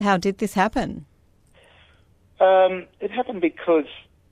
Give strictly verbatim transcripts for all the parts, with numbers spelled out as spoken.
How did this happen? Um, it happened because,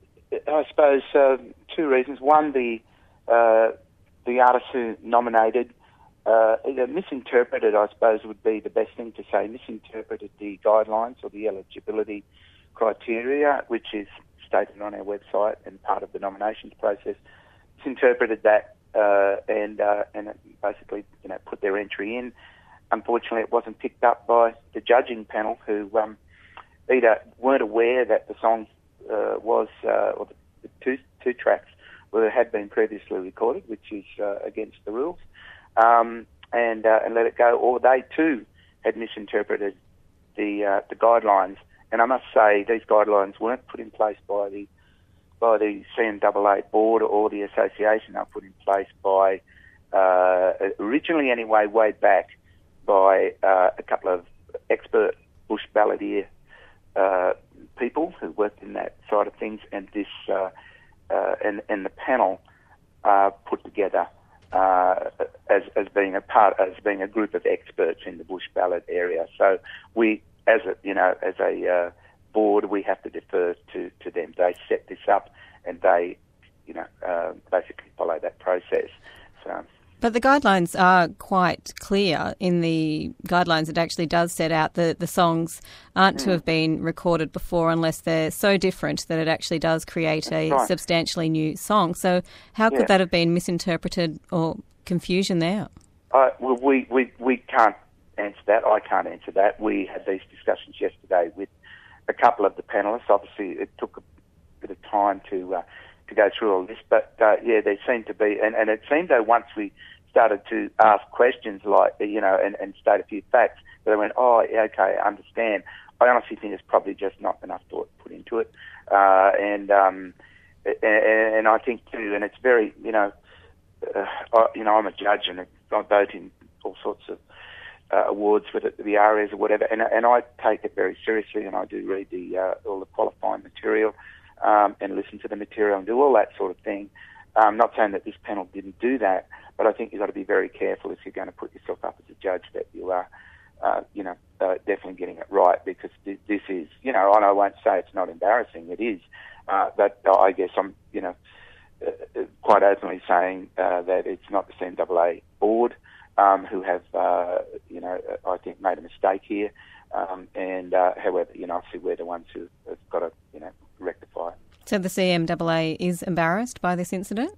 I suppose, uh, two reasons. One, the uh, the artists who nominated uh, either misinterpreted, I suppose would be the best thing to say, misinterpreted the guidelines or the eligibility criteria, which is stated on our website and part of the nominations process. Misinterpreted that uh, and uh, and basically, you know, put their entry in. Unfortunately, it wasn't picked up by the judging panel, who um, either weren't aware that the song uh, was, uh, or the, the two two tracks were, had been previously recorded, which is uh, against the rules, um, and uh, and let it go, or they too had misinterpreted the uh, the guidelines. And I must say, these guidelines weren't put in place by the by the C M A A board or the association. They were put in place by uh, originally, anyway, way back, by uh, a couple of expert bush balladeer uh, people who worked in that side of things, and this uh, uh, and and the panel uh, put together uh, as as being a part as being a group of experts in the bush ballad area. So we, as a you know as a uh, board, we have to defer to, to them. They set this up, and they you know uh, basically follow that process. So. But the guidelines are quite clear. In the guidelines, it actually does set out that the songs aren't mm. to have been recorded before unless they're so different that it actually does create a right. substantially new song. So how could yeah. that have been misinterpreted or confusion there? Uh, well, we, we, we can't answer that. I can't answer that. We had these discussions yesterday with a couple of the panellists. Obviously, it took a bit of time to... Uh, to go through all this, but uh, yeah, there seemed to be, and, and it seemed though once we started to ask questions like, you know, and, and state a few facts, they went, oh, yeah, okay, I understand. I honestly think there's probably just not enough thought put into it, uh, and, um, and and I think too, and it's very, you know, uh, I, you know, I'm a judge and I vote in all sorts of uh, awards for the, the A R Is or whatever, and and I take it very seriously, and I do read the uh, all the qualifying material. Um, and listen to the material and do all that sort of thing. I'm not saying that this panel didn't do that, but I think you've got to be very careful if you're going to put yourself up as a judge that you are, uh, you know, uh, definitely getting it right, because th- this is, you know, and I won't say it's not embarrassing, it is, uh, but I guess I'm, you know, uh, quite openly saying uh, that it's not the C M A A board um, who have, uh, you know, I think made a mistake here, um, and uh, however, you know, obviously we're the ones who have got to, you know, rectify. So the C M A A is embarrassed by this incident?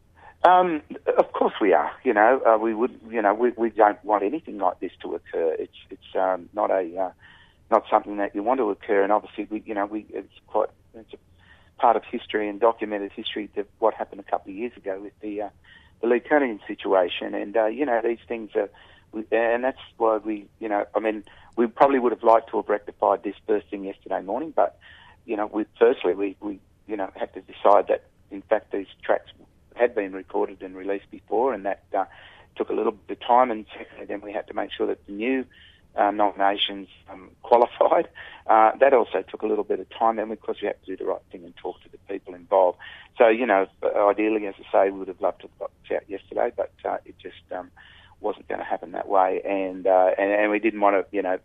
Um, of course we are. You know, uh, we would. You know, we, we don't want anything like this to occur. It's it's um, not a uh, not something that you want to occur. And obviously, we you know we it's quite it's a part of history and documented history of what happened a couple of years ago with the uh, the Lee Kernaghan situation. And uh, you know, these things are, we, and that's why we you know I mean we probably would have liked to have rectified this first thing yesterday morning, but. You know, we, firstly, we, we, you know, had to decide that, in fact, these tracks had been recorded and released before, and that uh, took a little bit of time. And secondly, then we had to make sure that the new uh, nominations um, qualified. Uh, that also took a little bit of time, and of course, we had to do the right thing and talk to the people involved. So, you know, ideally, as I say, we would have loved to have got this out yesterday, but uh, it just um, wasn't going to happen that way, and, uh, and and we didn't want to, you know,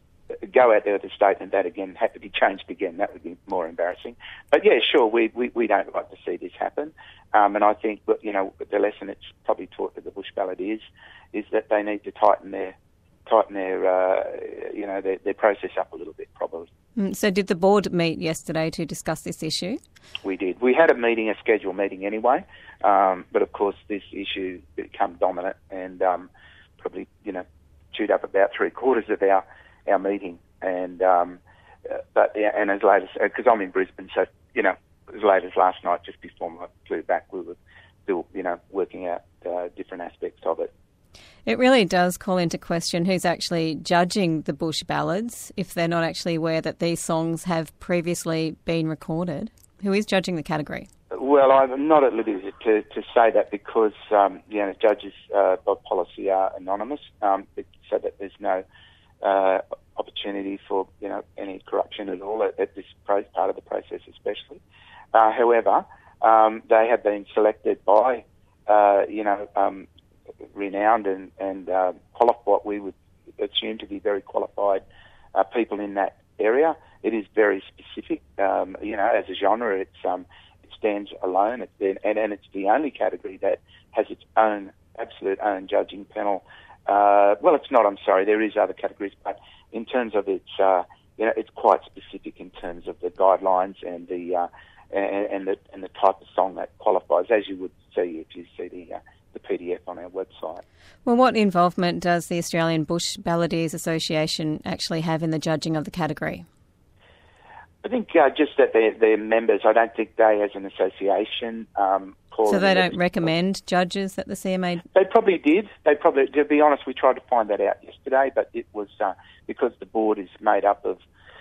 go out there with a statement that again had to be changed again. That would be more embarrassing. But yeah, sure, we we, we don't like to see this happen. Um, and I think, you know, the lesson it's probably taught to the bush balladeers is that they need to tighten their tighten their uh, you know their, their process up a little bit, probably. Mm, so did the board meet yesterday to discuss this issue? We did. We had a meeting, a scheduled meeting anyway. Um, but of course, this issue became dominant and um, probably you know chewed up about three quarters of our. our meeting, and um, uh, but yeah, and as late as because I'm in Brisbane, so you know as late as last night, just before I flew back, we were still you know working out uh, different aspects of it. It really does call into question who's actually judging the bush ballads if they're not actually aware that these songs have previously been recorded. Who is judging the category? Well, I'm not at liberty to, to say that because um, you know judges uh, by policy are anonymous, um, so that there's no Uh, opportunity for you know any corruption at all at, at this pro- part of the process, especially. Uh, however, um, they have been selected by uh, you know um, renowned and and uh, qualified, what we would assume to be very qualified uh, people in that area. It is very specific. Um, you know, as a genre, it's um, it stands alone, it's, and, and it's the only category that has its own, absolute own judging panel. Uh, well, it's not, I'm sorry, there is other categories, but in terms of its, uh, you know, it's quite specific in terms of the guidelines and the, uh, and, and the, and the type of song that qualifies, as you would see if you see the, uh, the P D F on our website. Well, what involvement does the Australian Bush Balladeers Association actually have in the judging of the category? I think uh, just that they're, they're members. I don't think they, as an association, um, so they don't recommend judges at the C M A? They probably did. They probably, to be honest, we tried to find that out yesterday, but it was uh, because the board is made up of,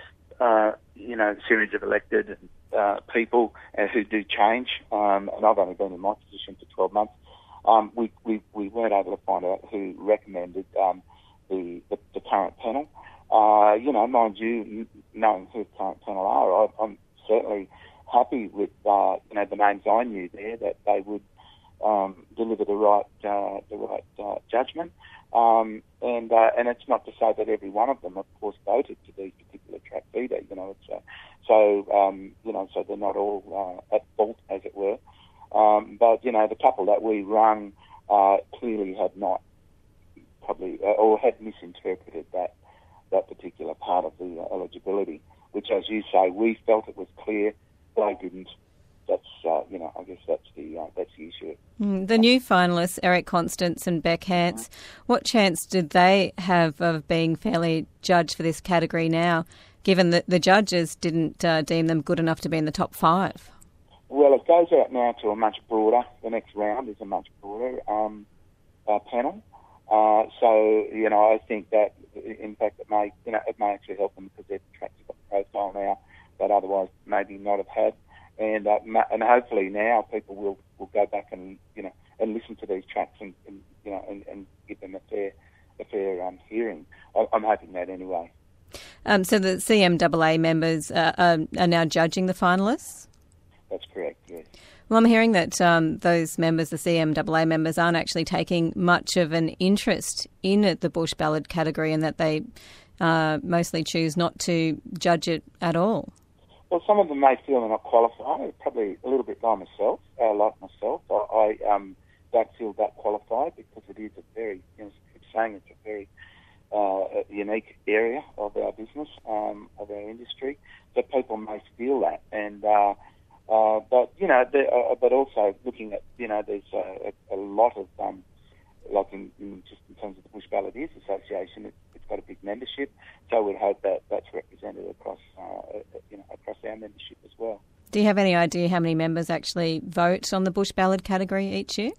uh, you know, a series of elected uh, people uh, who do change, um, and I've only been in my position for twelve months. Um, we, we, we weren't able to find out who recommended um, the, the, the current panel. Uh, you know, mind you, knowing who the current panel are, I, I'm certainly happy with, uh, you know, the names I knew there, that they would um, deliver the right uh, the right uh, judgment. Um, and uh, and it's not to say that every one of them, of course, voted for these particular tracks either. You know, it's uh, so um, you know, so they're not all uh, at fault, as it were. Um, but you know, the couple that we rung uh, clearly had not probably uh, or had misinterpreted that that particular part of the uh, eligibility, which, as you say, we felt it was clear. They didn't. That's uh, you know, I guess that's the uh, that's the issue. Mm, the new finalists, Eric Constance and Beck Hance, mm-hmm. what chance did they have of being fairly judged for this category now, given that the judges didn't uh, deem them good enough to be in the top five? Well, it goes out now to a much broader. The next round is a much broader um, uh, panel. Uh, so you know, I think that in fact it may you know it may actually help them because they've attracted a profile now that otherwise maybe not have had. And uh, and hopefully now people will, will go back and you know and listen to these tracks and, and you know and, and give them a fair a fair um, hearing. I, I'm hoping that anyway. Um, so the C M A A members uh, are, are now judging the finalists? That's correct. Yes. Well, I'm hearing that um, those members, the C M A A members, aren't actually taking much of an interest in the Bush Ballad category, and that they uh, mostly choose not to judge it at all. Well, some of them may feel they're not qualified, probably a little bit by myself, uh, like myself. I, I um, don't feel that qualified because it is a very, you know, I keep saying it's a very uh, a unique area of our business, um, of our industry, so people may feel that. And uh, uh, but, you know, uh, but also looking at, you know, there's a, a lot of, um, like in, in just in terms of the Bush Balladeers Association, it, it's got a big membership, so we'd hope that that's represented across, uh, you know, across our membership as well. Do you have any idea how many members actually vote on the Bush Ballad category each year?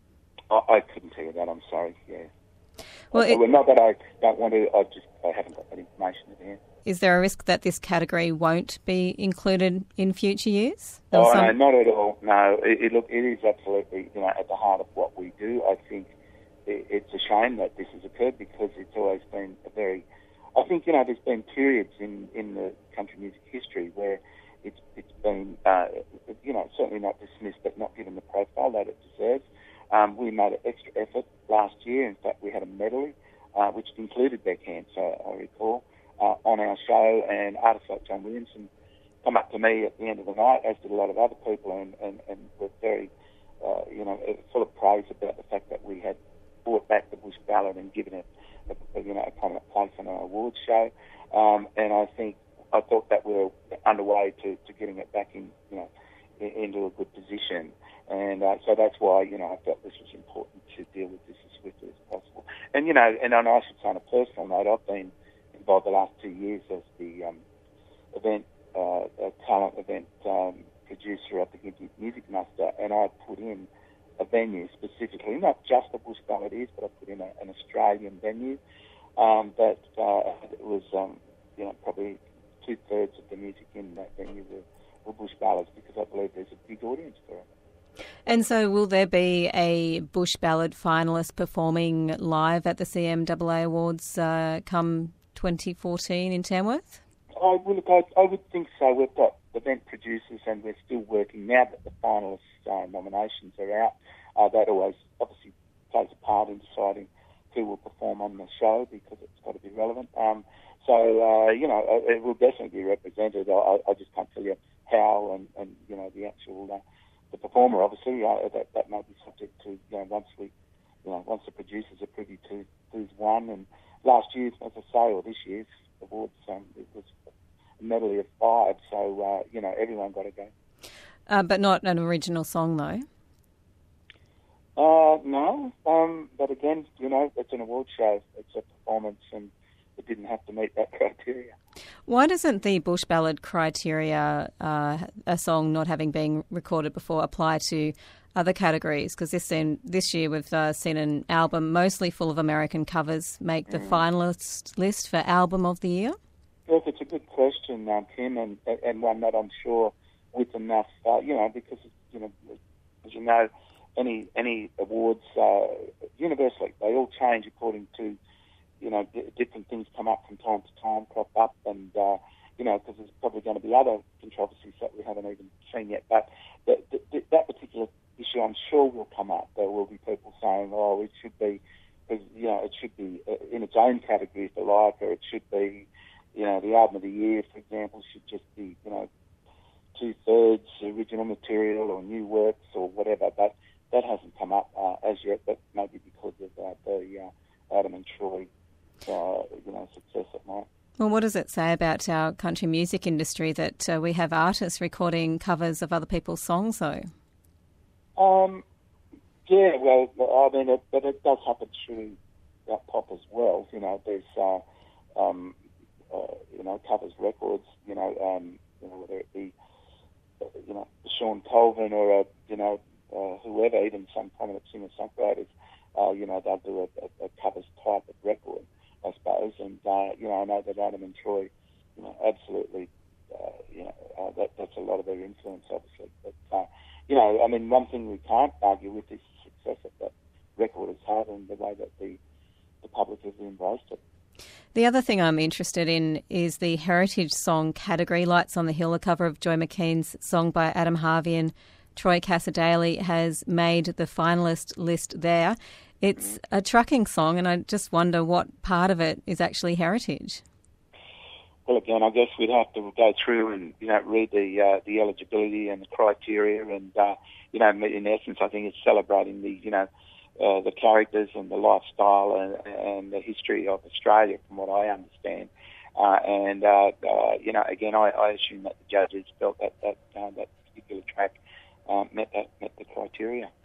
I, I couldn't tell you that, I'm sorry, yeah. Well, it, well, not that I don't want to, I just I haven't got that information at hand. Is there a risk that this category won't be included in future years? Oh, some... no, not at all, no. It, it, look, it is absolutely, you know, at the heart of what we do. I think it, it's a shame that this has occurred because it's always been a very, I think, you know, there's been periods in, in the country music history where it's it's been, uh, you know, certainly not dismissed, but not given the profile that it deserves. Um, we made an extra effort last year. In fact, we had a medley, uh, which included Beck Hance, I, I recall, uh, on our show, and artists like John Williamson come up to me at the end of the night, as did a lot of other people, and, and, and were very, uh, you know, full of praise about the fact that we had brought back the Bush Ballad and given it, a, a, you know, a prominent place on our awards show. Um, and I think, I thought that we were underway to, to getting it back in, you know, in, into a good position. And uh, so that's why, you know, I felt this was important to deal with this as swiftly as possible. And, you know, and I should say on a personal note, I've been involved the last two years as the um, event, uh, talent event um, producer of the Gympie Music Muster, and I put in a venue specifically, not just the Bush Balladeers, but I put in a, an Australian venue um, that uh, it was, um, you know, probably two-thirds of the music in that venue were, were Bush Ballads, because I believe there's a big audience for it. And so will there be a Bush Ballad finalist performing live at the C M A A Awards uh, come twenty fourteen in Tamworth? I, well, look, I, I would think so. We've got event producers and we're still working now that the finalist uh, nominations are out. Uh, that always obviously plays a part in deciding who will perform on the show because it's got to be relevant. Um, so, uh, you know, it will definitely be represented. I, I just can't tell you how and, and you know, the actual, uh, the performer, obviously, uh, that, that may be subject to, you know, once we, you know, once the producers are privy to who's won. And last year, as I say, or this year's awards, um, it was a medley of five. So, uh, you know, everyone got to go. Uh, but not an original song, though. Uh, no, um, but again, you know, it's an award show. It's a performance, and it didn't have to meet that criteria. Why doesn't the Bush Ballad criteria, uh, a song not having been recorded before, apply to other categories? Because this this year we've uh, seen an album mostly full of American covers make the mm. finalist list for Album of the Year. Look, it's a good question, um, Kim, and and one that I'm sure with enough, uh, you know, because you know, as you know, any any awards uh, universally they all change according to, you know, d- different things come up from time to time, crop up, and uh, you know, because there's probably going to be other controversies that we haven't even seen yet. But th- th- that particular issue, I'm sure, will come up. There will be people saying, "Oh, it should be, because you know, it should be uh, in its own category, if you like, or it should be, you know, the album of the year, for example, should just be, you know, two thirds original material or new works or whatever." But that hasn't come up uh, as yet. But maybe because of uh, the uh, Adam and Troy, uh, you know, success at night. Well, what does it say about our country music industry that uh, we have artists recording covers of other people's songs, though? Um, yeah, well, I mean, it, but it does happen through that pop as well. You know, there's, uh, um, uh, you know, covers records. You know, um, you know, whether it be, uh, you know, Sean Colvin or a, you know, uh, whoever, even some prominent singer-songwriters. Uh, you know, they'll do a, a, a covers type of record, I suppose. And, uh, you know, I know that Adam and Troy, you know, absolutely, uh, you know, uh, that, that's a lot of their influence, obviously. But, uh, you know, I mean, one thing we can't argue with is the success that that record has had and the way that the, the public has embraced it. The other thing I'm interested in is the heritage song category. Lights on the Hill, a cover of Joy McKean's song by Adam Harvey and Troy Cassar-Daley, has made the finalist list there. It's a trucking song, and I just wonder what part of it is actually heritage. Well, again, I guess we'd have to go through and, you know, read the uh, the eligibility and the criteria, and uh, you know, in essence, I think it's celebrating the, you know, uh, the characters and the lifestyle and, and the history of Australia, from what I understand. Uh, and uh, uh, you know, again, I, I assume that the judges felt that that uh, that particular track Uh, met that met the criteria.